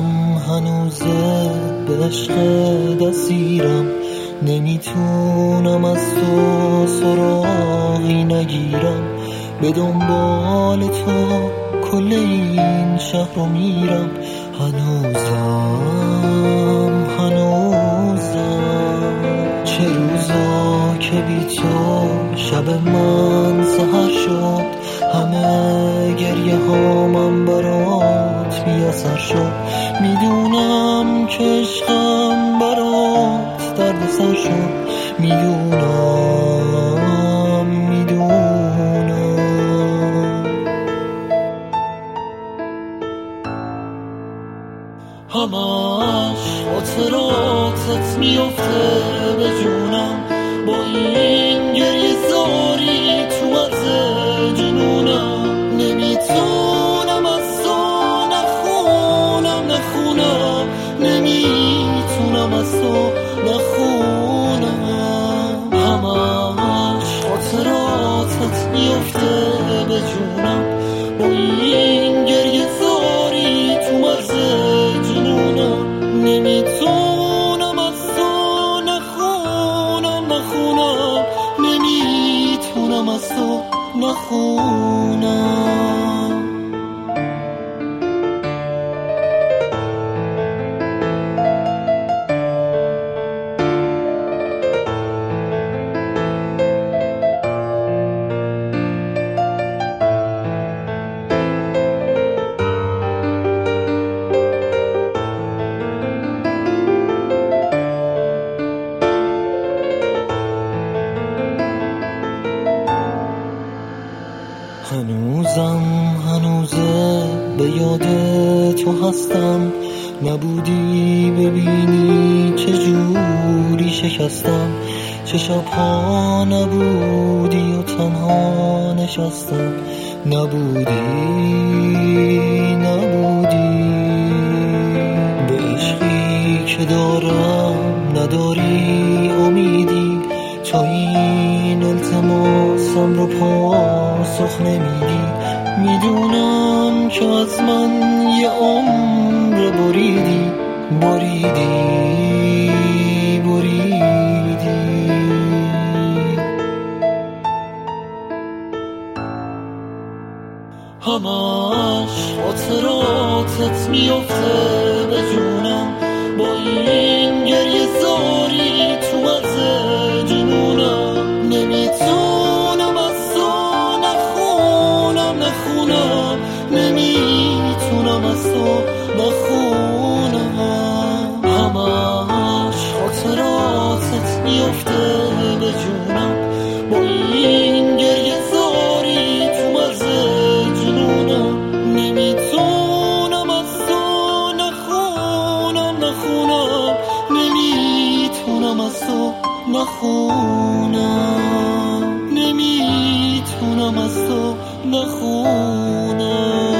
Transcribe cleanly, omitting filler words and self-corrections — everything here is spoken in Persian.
هنوزم به عشق دستیرم، نمیتونم از تو سراغی نگیرم، به دنبال تو کل این شهر رو میرم. هنوزم چه روزا که بی تو شب من سحر شد، همه گریه ها من برات بی اثر شد. میدونم که عشقم برات درد سر شد، میدونم همش خاطراتت میفته به جونم، با این گریه زاری تو مرز جنونم. نمیتونم از تو نخونم، نمیتونم از تو نخونم. همش خاطراتت میفته به جونم، با این گریه زاری تو مرز جنونم. نمیتونم از تو نخونم، نمیتونم از تو نخونم. هنوزه به یاد تو هستم، نبودی ببینی چجوری شکستم. چه شبها نبودی و تنها نشستم، نبودی به عشقی که دارم نداری امیدی، تا این التماسم رو پاسخ نمیدی. میدونم که از من یه عمر بریدی. همش خاطراتت میفته به جونم، با این گریه زاری تو مرز جنونم. نمیتونم از تو نخونم، نمیتونم از تو نخونم. همش خاطراتت میفته به جونم، با این گریه زاری تو مرز جنونم. نمیتونم از تو نخونم، نمیتونم از تو نخونم، نمیتونم از تو نخونم.